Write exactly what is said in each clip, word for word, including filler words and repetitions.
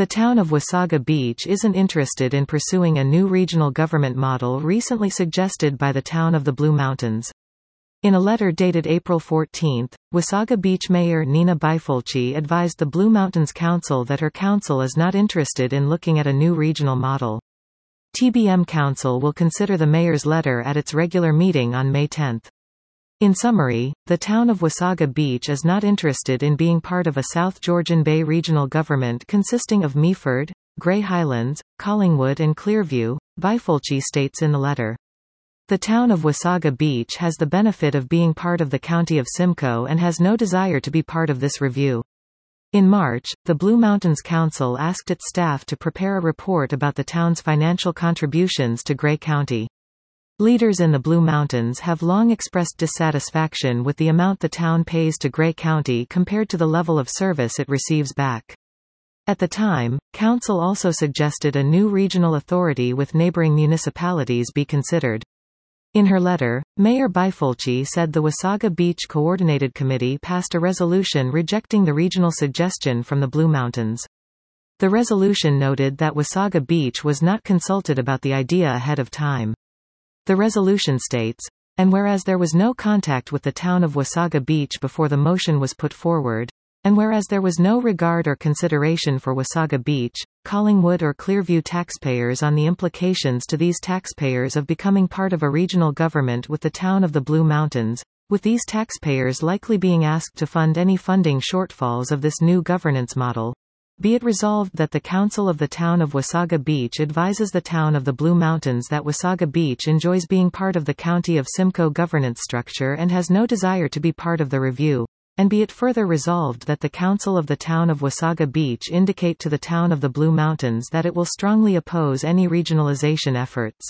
The town of Wasaga Beach isn't interested in pursuing a new regional government model recently suggested by the town of the Blue Mountains. In a letter dated April fourteenth, Wasaga Beach Mayor Nina Bifolchi advised the Blue Mountains Council that her council is not interested in looking at a new regional model. T B M Council will consider the mayor's letter at its regular meeting on May tenth. In summary, the town of Wasaga Beach is not interested in being part of a South Georgian Bay regional government consisting of Meaford, Grey Highlands, Collingwood and Clearview, Bifolchi states in the letter. The town of Wasaga Beach has the benefit of being part of the county of Simcoe and has no desire to be part of this review. In March, the Blue Mountains Council asked its staff to prepare a report about the town's financial contributions to Grey County. Leaders in the Blue Mountains have long expressed dissatisfaction with the amount the town pays to Grey County compared to the level of service it receives back. At the time, Council also suggested a new regional authority with neighboring municipalities be considered. In her letter, Mayor Bifolchi said the Wasaga Beach Coordinated Committee passed a resolution rejecting the regional suggestion from the Blue Mountains. The resolution noted that Wasaga Beach was not consulted about the idea ahead of time. The resolution states, and whereas there was no contact with the town of Wasaga Beach before the motion was put forward, and whereas there was no regard or consideration for Wasaga Beach, Collingwood or Clearview taxpayers on the implications to these taxpayers of becoming part of a regional government with the town of the Blue Mountains, with these taxpayers likely being asked to fund any funding shortfalls of this new governance model. Be it resolved that the Council of the Town of Wasaga Beach advises the Town of the Blue Mountains that Wasaga Beach enjoys being part of the County of Simcoe governance structure and has no desire to be part of the review, and be it further resolved that the Council of the Town of Wasaga Beach indicate to the Town of the Blue Mountains that it will strongly oppose any regionalization efforts.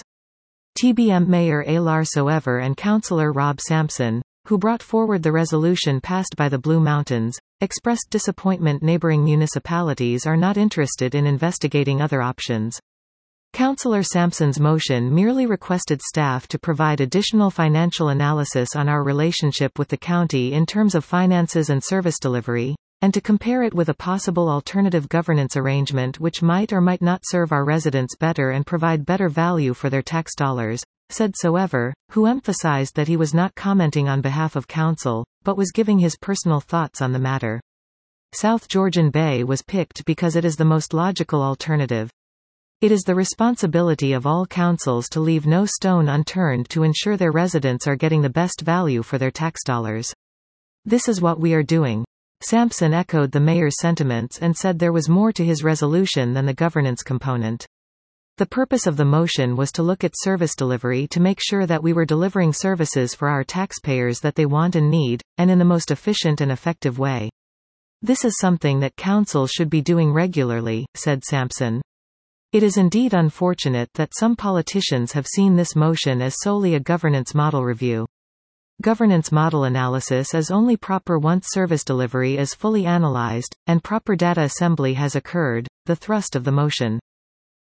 T B M Mayor Alar Soever and Councillor Rob Sampson, who brought forward the resolution passed by the Blue Mountains, expressed disappointment neighboring municipalities are not interested in investigating other options. Councillor Sampson's motion merely requested staff to provide additional financial analysis on our relationship with the county in terms of finances and service delivery, and to compare it with a possible alternative governance arrangement which might or might not serve our residents better and provide better value for their tax dollars, said Soever, who emphasized that he was not commenting on behalf of council, but was giving his personal thoughts on the matter. South Georgian Bay was picked because it is the most logical alternative. It is the responsibility of all councils to leave no stone unturned to ensure their residents are getting the best value for their tax dollars. This is what we are doing. Sampson echoed the mayor's sentiments and said there was more to his resolution than the governance component. The purpose of the motion was to look at service delivery to make sure that we were delivering services for our taxpayers that they want and need, and in the most efficient and effective way. This is something that council should be doing regularly, said Sampson. It is indeed unfortunate that some politicians have seen this motion as solely a governance model review. Governance model analysis is only proper once service delivery is fully analyzed, and proper data assembly has occurred, the thrust of the motion.